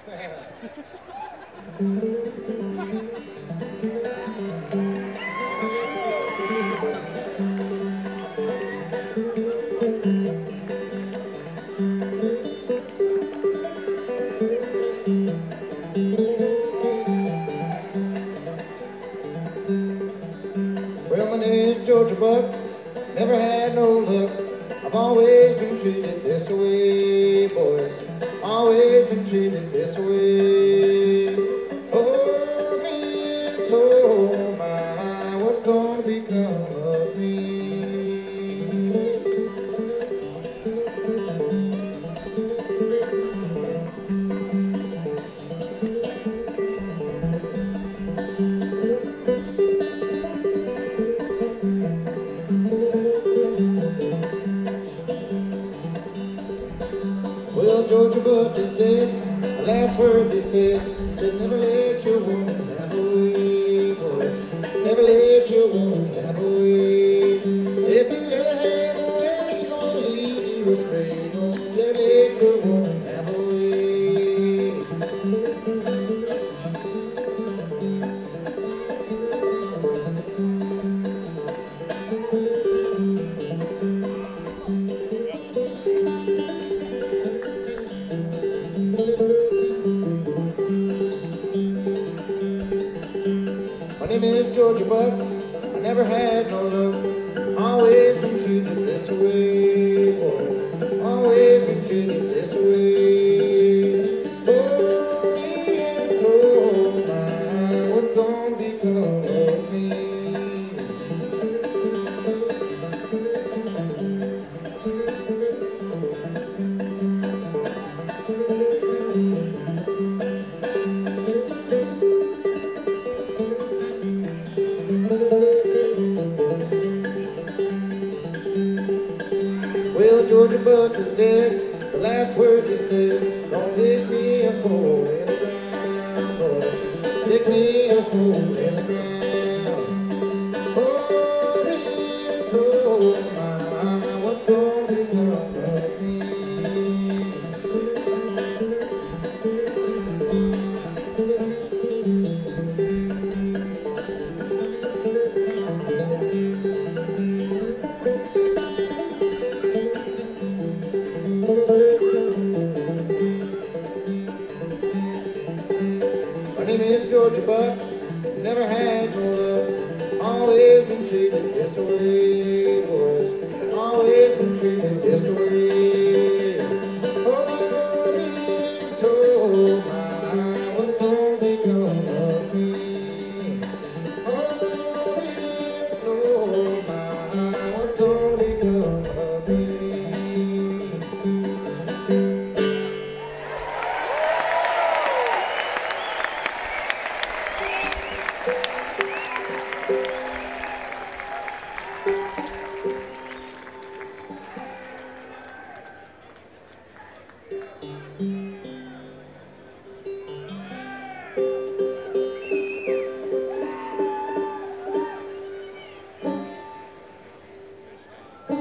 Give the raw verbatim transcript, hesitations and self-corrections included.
Well, my name's Georgia Buck, never had no luck. I've always been treated this way, boys. Always been treated this way. Oh, me and so my, what's gonna become of me? Well, Georgia Buck is dead. The last words he said, he said, never let your woman have away, boys. Never let your woman have away. If you let her have away, she's gonna lead you astray. Don't never let your woman have away. My name is Georgia Buck. I never had no luck. Always been treated this way, boys. Always been treated this way. Oh, me and so my, what's gonna become of me? Well, Georgia Buck is dead. The last words he said, don't dig me a hole in the ground, boys. Dig me a hole in the ground. Oh, me and so my, what's gonna become of me? My name is Georgia Buck, never had no luck. Always been treated this way, boys. Always been treated this way. Oh, me and so my, what's gonna become of me? Oh, me and so my, what's gonna become of me?